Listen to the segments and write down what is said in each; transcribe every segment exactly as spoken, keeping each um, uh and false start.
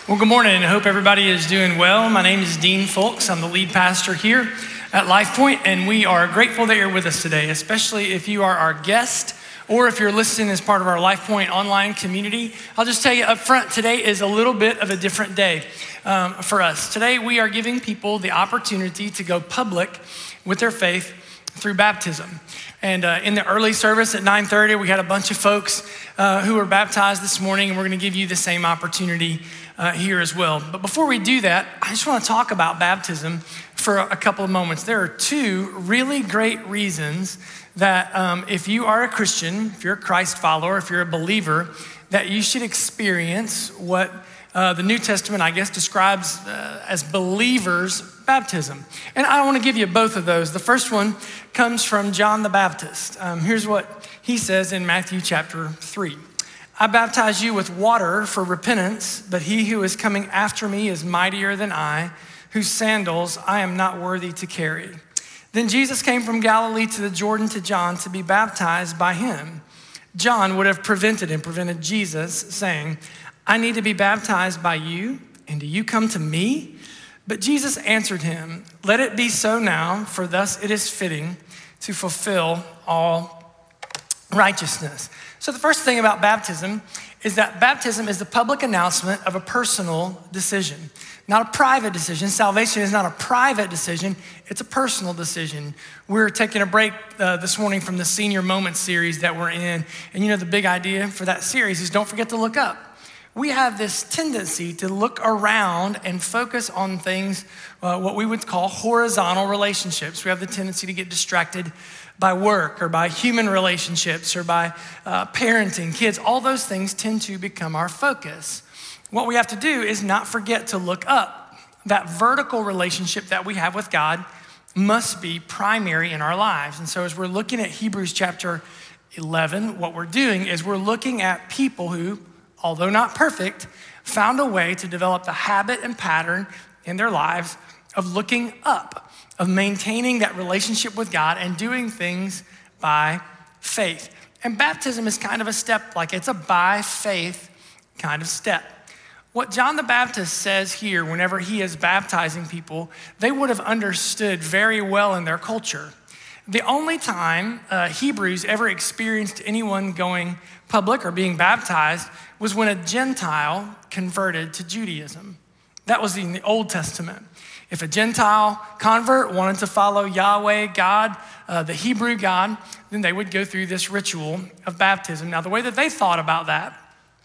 Well, good morning. I hope everybody is doing well. My name is Dean Folks. I'm the lead pastor here at LifePoint, and we are grateful that you're with us today, especially if you are our guest or if you're listening as part of our LifePoint online community. I'll just tell you up front, today is a little bit of a different day um, for us. Today, we are giving people the opportunity to go public with their faith through baptism. And uh, in the early service at nine thirty, we had a bunch of folks uh, who were baptized this morning, and we're gonna give you the same opportunity uh, here as well. But before we do that, I just wanna talk about baptism for a couple of moments. There are two really great reasons that um, if you are a Christian, if you're a Christ follower, if you're a believer, that you should experience what uh, the New Testament, I guess, describes uh, as believers' baptism. And I want to give you both of those. The first one comes from John the Baptist. Um, here's what he says in Matthew chapter three. I baptize you with water for repentance, but he who is coming after me is mightier than I, whose sandals I am not worthy to carry. Then Jesus came from Galilee to the Jordan to John to be baptized by him. John would have prevented him, prevented Jesus, saying, I need to be baptized by you, and do you come to me? But Jesus answered him, let it be so now, for thus it is fitting to fulfill all righteousness. So the first thing about baptism is that baptism is the public announcement of a personal decision, not a private decision. Salvation is not a private decision, it's a personal decision. We're taking a break uh, this morning from the Senior Moments series that we're in. And you know, the big idea for that series is don't forget to look up. We have this tendency to look around and focus on things, uh, what we would call horizontal relationships. We have the tendency to get distracted by work or by human relationships or by uh, parenting, kids. All those things tend to become our focus. What we have to do is not forget to look up. That vertical relationship that we have with God must be primary in our lives. And so as we're looking at Hebrews chapter eleven, what we're doing is we're looking at people who, although not perfect, found a way to develop the habit and pattern in their lives of looking up, of maintaining that relationship with God and doing things by faith. And baptism is kind of a step, like it's a by faith kind of step. What John the Baptist says here, whenever he is baptizing people, they would have understood very well in their culture. The only time uh, Hebrews ever experienced anyone going public or being baptized was when a Gentile converted to Judaism. That was in the Old Testament. If a Gentile convert wanted to follow Yahweh, God, uh, the Hebrew God, then they would go through this ritual of baptism. Now, the way that they thought about that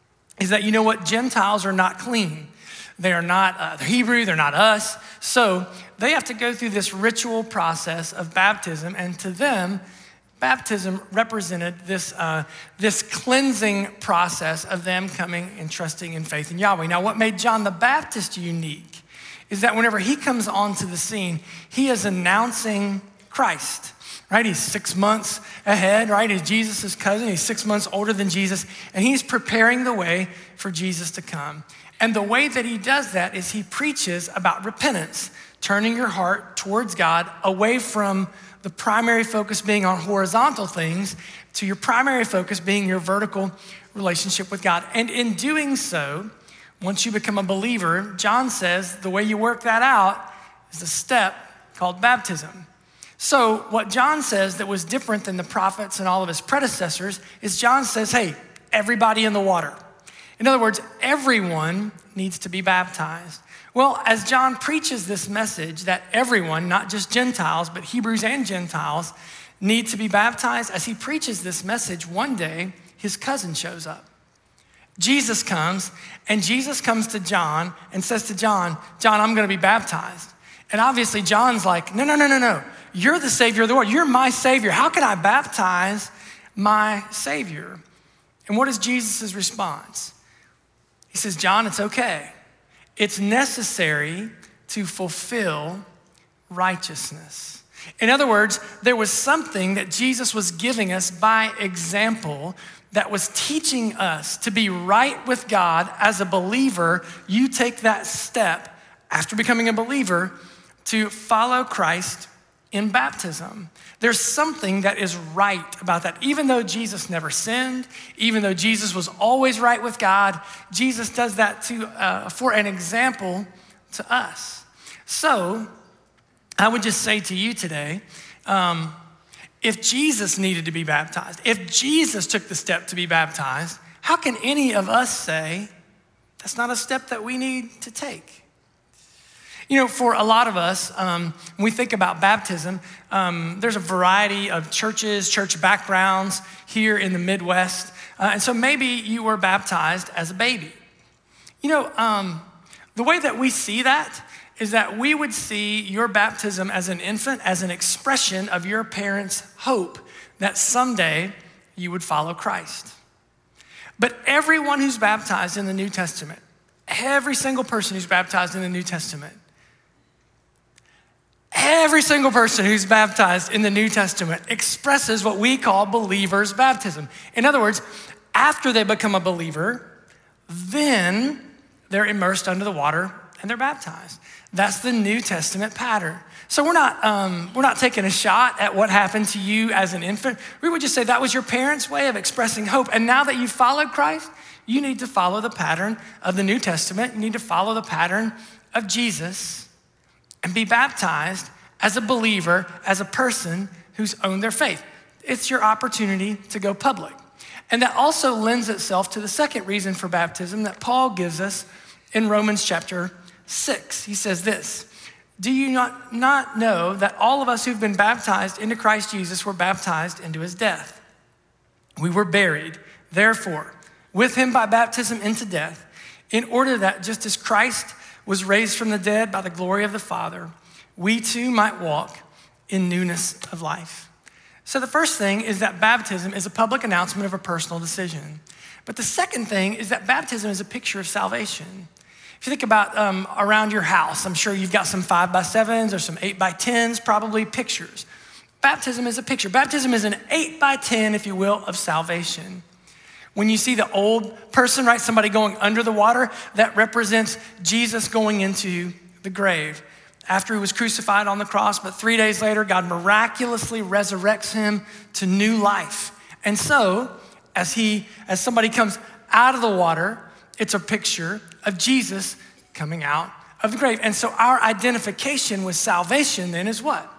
is that, you know what, Gentiles are not clean. They are not uh, Hebrew, they're not us. So they have to go through this ritual process of baptism, and to them, baptism represented this, uh, this cleansing process of them coming and trusting in faith in Yahweh. Now, what made John the Baptist unique is that whenever he comes onto the scene, he is announcing Christ, right? He's six months ahead, right? He's Jesus' cousin. He's six months older than Jesus, and he's preparing the way for Jesus to come. And the way that he does that is he preaches about repentance, turning your heart towards God, away from the primary focus being on horizontal things to your primary focus being your vertical relationship with God. And in doing so, once you become a believer, John says the way you work that out is a step called baptism. So what John says that was different than the prophets and all of his predecessors is John says, hey, everybody in the water. In other words, everyone needs to be baptized. Well, as John preaches this message that everyone, not just Gentiles, but Hebrews and Gentiles, need to be baptized, as he preaches this message, one day his cousin shows up. Jesus comes, and Jesus comes to John and says to John, John, I'm gonna be baptized. And obviously John's like, no, no, no, no, no. You're the Savior of the world. You're my Savior. How can I baptize my Savior? And what is Jesus' response? He says, John, it's okay. It's necessary to fulfill righteousness. In other words, there was something that Jesus was giving us by example that was teaching us to be right with God as a believer. You take that step after becoming a believer to follow Christ in baptism. There's something that is right about that. Even though Jesus never sinned, even though Jesus was always right with God, Jesus does that to, uh, for an example to us. So I would just say to you today, um, if Jesus needed to be baptized, if Jesus took the step to be baptized, how can any of us say that's not a step that we need to take? You know, for a lot of us, um, when we think about baptism, um, there's a variety of churches, church backgrounds here in the Midwest. Uh, and so maybe you were baptized as a baby. You know, um, the way that we see that is that we would see your baptism as an infant as an expression of your parents' hope that someday you would follow Christ. But everyone who's baptized in the New Testament, every single person who's baptized in the New Testament, every single person who's baptized in the New Testament expresses what we call believer's baptism. In other words, after they become a believer, then they're immersed under the water and they're baptized. That's the New Testament pattern. So we're not um, we're not taking a shot at what happened to you as an infant. We would just say that was your parents' way of expressing hope. And now that you've followed Christ, you need to follow the pattern of the New Testament. You need to follow the pattern of Jesus and be baptized as a believer, as a person who's owned their faith. It's your opportunity to go public. And that also lends itself to the second reason for baptism that Paul gives us in Romans chapter six. He says this, do you not, not know that all of us who've been baptized into Christ Jesus were baptized into his death? We were buried, therefore, with him by baptism into death, in order that just as Christ was raised from the dead by the glory of the Father, we too might walk in newness of life. So the first thing is that baptism is a public announcement of a personal decision. But the second thing is that baptism is a picture of salvation. If you think about um, around your house, I'm sure you've got some five by sevens or some eight by tens, probably pictures. Baptism is a picture. Baptism is an eight by ten, if you will, of salvation. When you see the old person, right, somebody going under the water, that represents Jesus going into the grave after he was crucified on the cross, but three days later, God miraculously resurrects him to new life. And so, as he, as somebody comes out of the water, it's a picture of Jesus coming out of the grave. And so our identification with salvation then is what?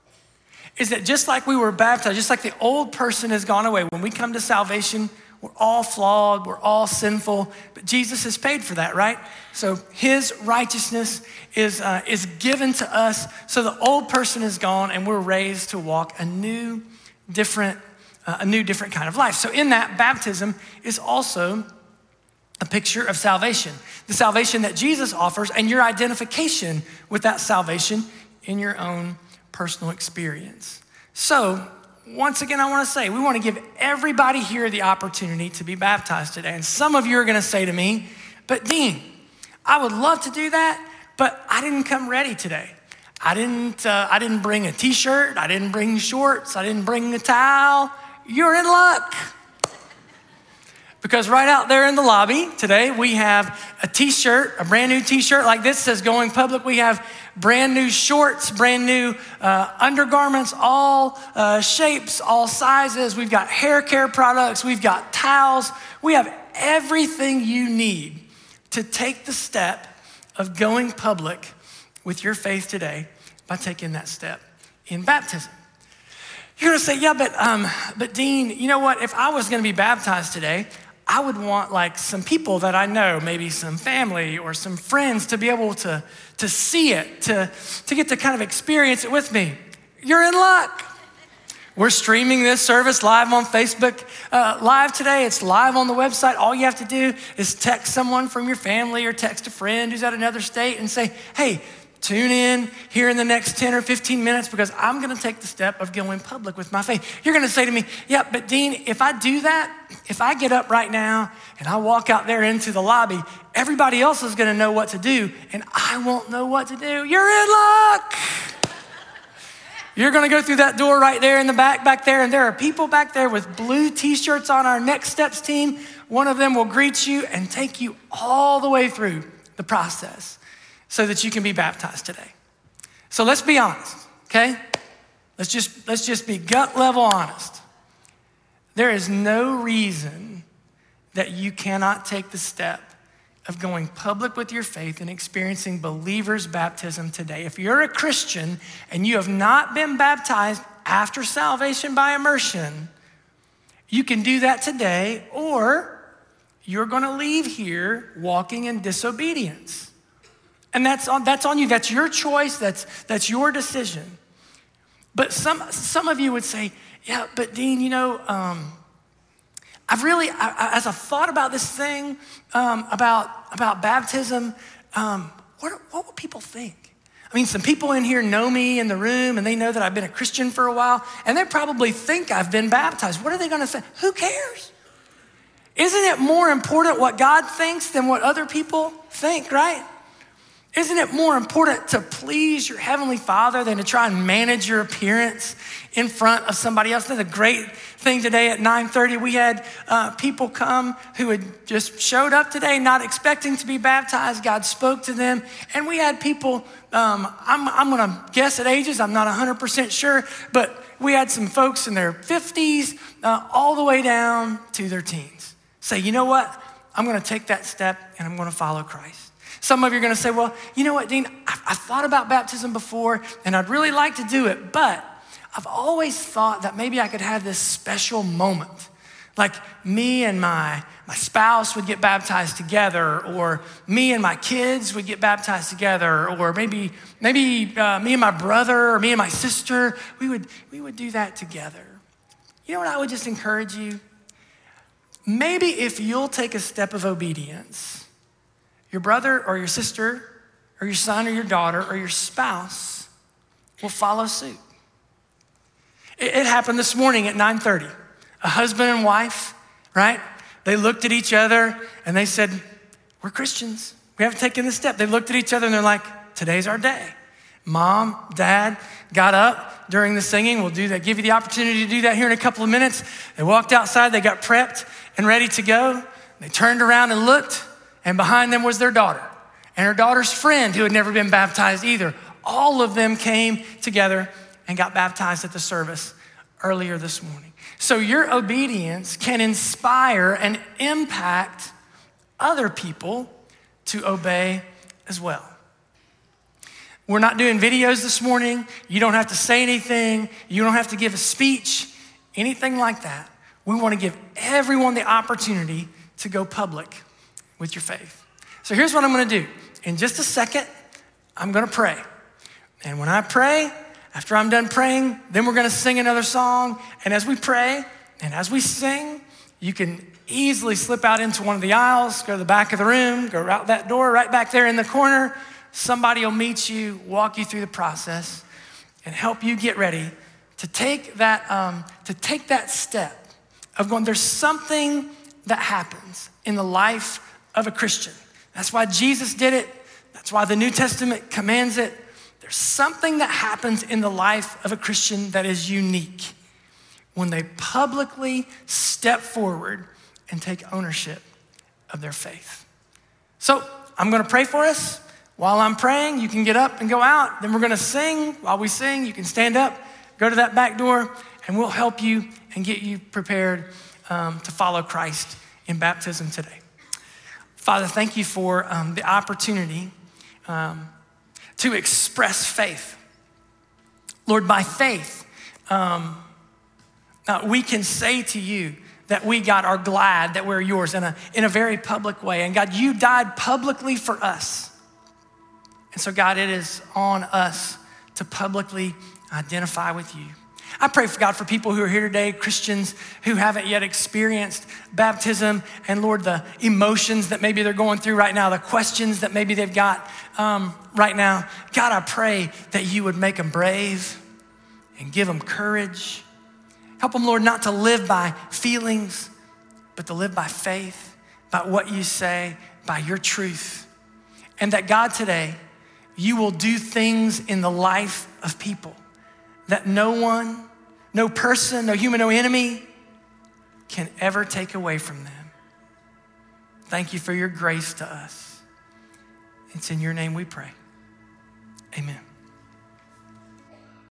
Is that just like we were baptized, just like the old person has gone away, when we come to salvation, we're all flawed, we're all sinful, but Jesus has paid for that, right? So his righteousness is, uh, is given to us, so the old person is gone and we're raised to walk a new, different, uh, a new, different kind of life. So in that, baptism is also a picture of salvation, the salvation that Jesus offers and your identification with that salvation in your own personal experience. So once again, I want to say, we want to give everybody here the opportunity to be baptized today. And some of you are going to say to me, but Dean, I would love to do that, but I didn't come ready today. I didn't, uh, I didn't bring a t-shirt. I didn't bring shorts. I didn't bring a towel. You're in luck. Because right out there in the lobby today, we have a t-shirt, a brand new t-shirt like this says Going Public. We have brand new shorts, brand new uh, undergarments, all uh, shapes, all sizes. We've got hair care products. We've got towels. We have everything you need to take the step of going public with your faith today by taking that step in baptism. You're gonna say, yeah, but, um, but Dean, you know what? If I was gonna be baptized today, I would want like some people that I know, maybe some family or some friends to be able to, to see it, to, to get to kind of experience it with me. You're in luck. We're streaming this service live on Facebook uh, Live today. It's live on the website. All you have to do is text someone from your family or text a friend who's at another state and say, hey, tune in here in the next ten or fifteen minutes because I'm gonna take the step of going public with my faith. You're gonna say to me, yeah, but Dean, if I do that, if I get up right now and I walk out there into the lobby, everybody else is gonna know what to do and I won't know what to do. You're in luck. You're gonna go through that door right there in the back, back there, and there are people back there with blue t-shirts on our Next Steps team. One of them will greet you and take you all the way through the process so that you can be baptized today. So let's be honest, okay? let's just, let's just be gut level honest. There is no reason that you cannot take the step of going public with your faith and experiencing believer's baptism today. If you're a Christian and you have not been baptized after salvation by immersion, you can do that today, or you're gonna leave here walking in disobedience. And that's on, that's on you, that's your choice, that's, that's your decision. But some, some of you would say, yeah, but Dean, you know, um, I've really, I, I, as I've thought about this thing, um, about, about baptism, um, what, what will people think? I mean, some people in here know me in the room and they know that I've been a Christian for a while, and they probably think I've been baptized. What are they gonna say? Who cares? Isn't it more important what God thinks than what other people think, right? Isn't it more important to please your Heavenly Father than to try and manage your appearance in front of somebody else? That's a great thing today at nine thirty. We had uh, people come who had just showed up today not expecting to be baptized. God spoke to them. And we had people, um, I'm, I'm gonna guess at ages, I'm not one hundred percent sure, but we had some folks in their fifties uh, all the way down to their teens say, you know what? I'm gonna take that step and I'm gonna follow Christ. Some of you are gonna say, well, you know what, Dean, I, I thought about baptism before and I'd really like to do it, but I've always thought that maybe I could have this special moment. Like me and my, my spouse would get baptized together, or me and my kids would get baptized together, or maybe maybe uh, me and my brother or me and my sister, we would, we would do that together. You know what I would just encourage you? Maybe if you'll take a step of obedience, your brother or your sister or your son or your daughter or your spouse will follow suit. It, it happened this morning at nine thirty. A husband and wife, right? They looked at each other and they said, we're Christians. We haven't taken this step. They looked at each other and they're like, today's our day. Mom, dad got up during the singing. We'll do that, give you the opportunity to do that here in a couple of minutes. They walked outside, they got prepped and ready to go. They turned around and looked, and behind them was their daughter and her daughter's friend who had never been baptized either. All of them came together and got baptized at the service earlier this morning. So your obedience can inspire and impact other people to obey as well. We're not doing videos this morning. You don't have to say anything. You don't have to give a speech, anything like that. We want to give everyone the opportunity to go public with your faith. So here's what I'm gonna do. In just a second, I'm gonna pray. And when I pray, after I'm done praying, then we're gonna sing another song. And as we pray and as we sing, you can easily slip out into one of the aisles, go to the back of the room, go out that door right back there in the corner. Somebody will meet you, walk you through the process, and help you get ready to take that, um, to take that step of going, there's something that happens in the life of a Christian. That's why Jesus did it. That's why the New Testament commands it. There's something that happens in the life of a Christian that is unique when they publicly step forward and take ownership of their faith. So I'm gonna pray for us. While I'm praying, you can get up and go out. Then we're gonna sing. While we sing, you can stand up, go to that back door, and we'll help you and get you prepared um, to follow Christ in baptism today. Father, thank you for um, the opportunity um, to express faith. Lord, by faith, um, uh, we can say to you that we, God, are glad that we're yours in a, in a very public way. And God, you died publicly for us. And so God, it is on us to publicly identify with you. I pray for God for people who are here today, Christians who haven't yet experienced baptism, and Lord, the emotions that maybe they're going through right now, the questions that maybe they've got um, right now. God, I pray that you would make them brave and give them courage. Help them, Lord, not to live by feelings, but to live by faith, by what you say, by your truth. And that God, today, you will do things in the life of people that no one, no person, no human, no enemy can ever take away from them. Thank you for your grace to us. It's in your name we pray. Amen.